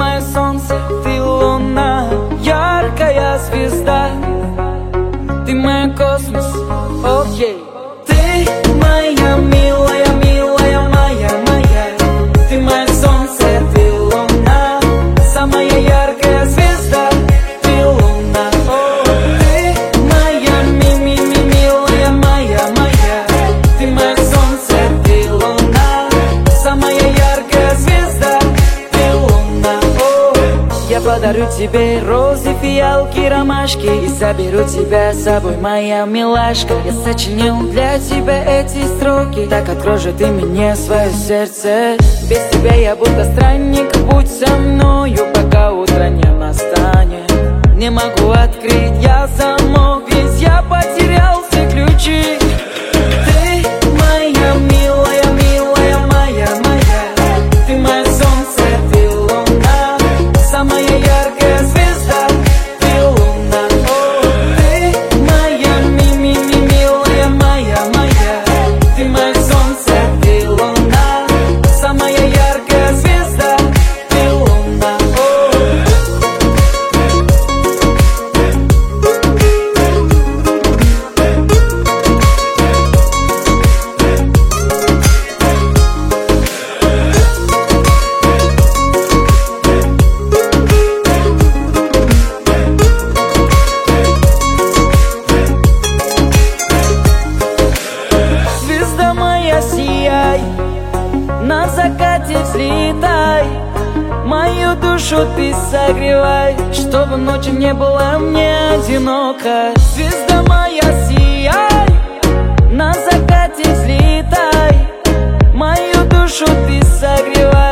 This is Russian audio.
мое солнце, ты луна, яркая звезда. Ты мой космос, окей. Ты моя милая, милая, моя, моя. Ты мое солнце, ты луна, самая яркая звезда. Ты луна, о. Ты моя милая, моя, моя. Ты мое солнце, ты луна, самая яркая звезда. Ты луна, о. Я подарю тебе розы, фиалки, ромашки и заберу тебя с собой, моя милашка. Я сочинил для тебя эти строки, так открой же ты мне свое сердце. Без тебя я будто странник, будь со мною, пока утро не настанет. Не могу открыть я замок, ведь я потерял все ключи. Ты моя милая, милая, моя, моя. Ты мое солнце, ты луна, самая яркая звезда. Ты луна, о. Ты моя милая, моя, моя. Ты мое солнце, ты луна, самая яркая звезда. Ты луна, о. Звезда моя, сияй, на закате взлетай, мою душу ты согревай, чтобы ночью не было мне одиноко. Звезда моя, сияй, на закате взлетай, мою душу ты согревай.